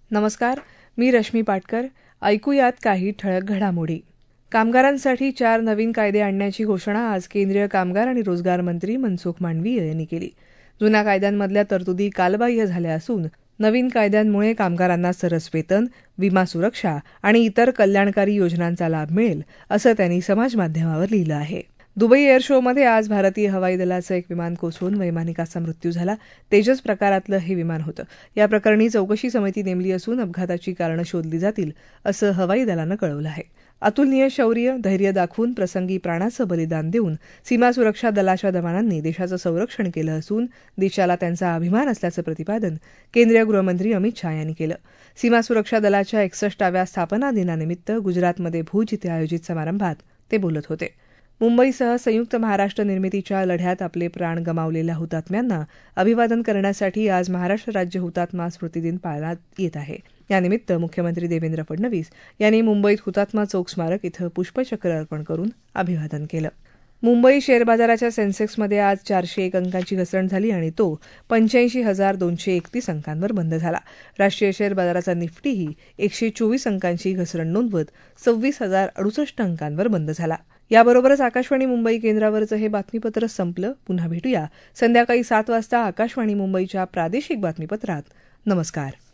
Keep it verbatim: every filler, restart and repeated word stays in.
नमस्कार, मी रश्मी पाटकर. ऐकूयात काही ठळक घडामोडी. कामगारांसाठी चार नवीन कायदे आणण्याची घोषणा आज केंद्रीय कामगार आणि रोजगार मंत्री मनसुख मांडवीय यांनी केली. जुन्या कायद्यांमधल्या तरतुदी कालबाह्य झाल्या असून नवीन कायद्यांमुळे कामगारांना सरस वेतन, विमा सुरक्षा आणि इतर कल्याणकारी योजनांचा लाभ मिळेल, असं त्यांनी समाजमाध्यमावर लिहिलं आहे. दुबई एअर शोमध्ये आज भारतीय हवाई दलाचं एक विमान कोसळून वैमानिकाचा मृत्यू झाला. तेजस प्रकारातलं हे विमान होतं. या प्रकरणी चौकशी समिती नेमली असून अपघाताची कारणं शोधली जातील, असं हवाई दलानं कळवलं आहे. अतुलनीय शौर्य, धैर्य दाखवून प्रसंगी प्राणाचं बलिदान देऊन सीमा सुरक्षा दलाच्या जवानांनी देशाचं संरक्षण केलं असून देशाला त्यांचा अभिमान असल्याचं प्रतिपादन केंद्रीय गृहमंत्री अमित शहा यांनी केलं. सीमा सुरक्षा दलाच्या एकसष्टाव्या स्थापना दिनानिमित्त गुजरातमध्ये भुज इथे आयोजित समारंभात ते बोलत होते. मुंबईसह संयुक्त महाराष्ट्र निर्मितीच्या लढ्यात आपले प्राण गमावलेल्या हुतात्म्यांना अभिवादन करण्यासाठी आज महाराष्ट्र राज्य हुतात्मा स्मृती दिन पाळण्यात येत आहे. यानिमित्त मुख्यमंत्री देवेंद्र फडणवीस यांनी मुंबईत हुतात्मा चौक स्मारक इथं पुष्पचक्र अर्पण करून अभिवादन केलं. मुंबई शेअर बाजाराच्या सेन्सेक्समध्ये आज चारशे एक अंकांची घसरण झाली आणि तो पंच्याऐंशी हजार दोनशे एकतीस अंकांवर बंद झाला. राष्ट्रीय शेअर बाजाराचा निफ्टीही एकशे चोवीस अंकांची घसरण नोंदवत सव्वीस हजार अडुसष्ट अंकांवर बंद झाला. याबरोबरच आकाशवाणी मुंबई केंद्रावरचं हे बातमीपत्र संपलं. पुन्हा भेटूया संध्याकाळी सात वाजता आकाशवाणी मुंबईच्या प्रादेशिक बातमीपत्रात. नमस्कार.